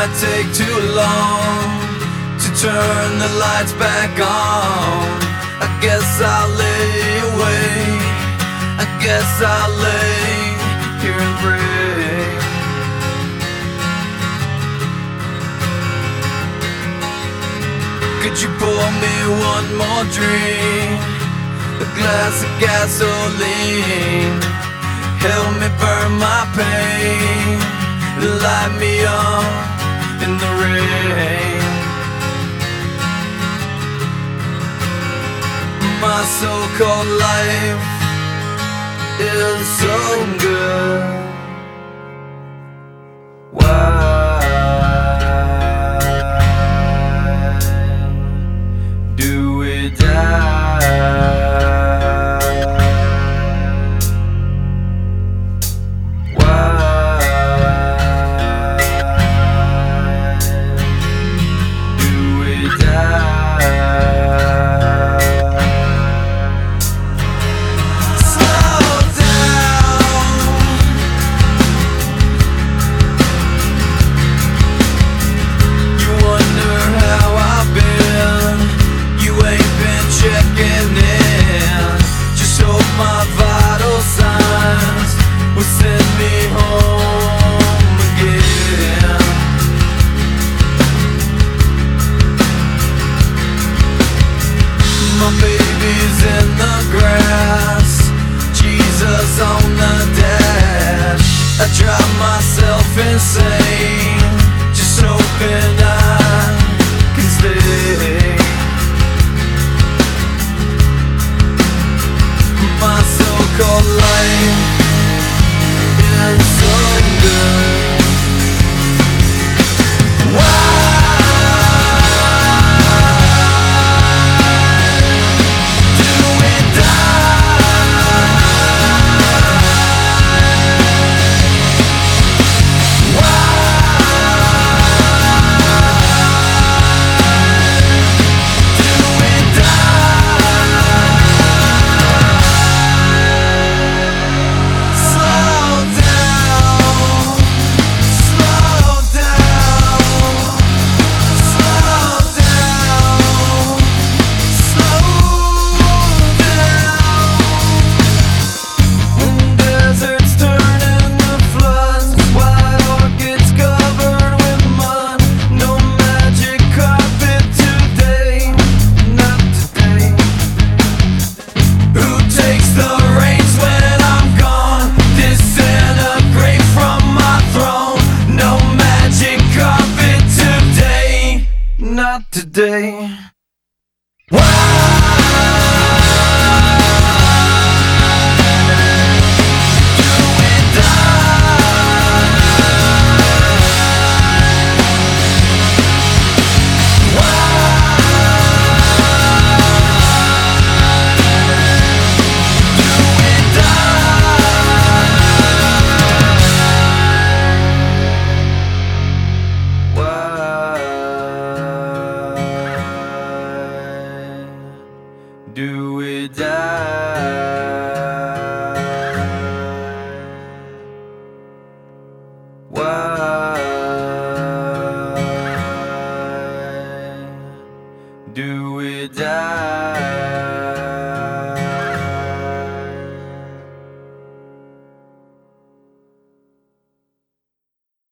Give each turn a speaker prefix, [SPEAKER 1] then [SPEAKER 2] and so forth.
[SPEAKER 1] might take too long to turn the lights back on. I guess I'll lay awake, I guess I'll lay here and pray. Could you pour me one more drink, a glass of gasoline? Help me burn my pain, light me up in the rain. My so-called life is so good. Why do we die? My baby's in the grass, Jesus on the dash. I drive myself insane, just hoping I can stay. My so-called life is so good. Not today. Do we die?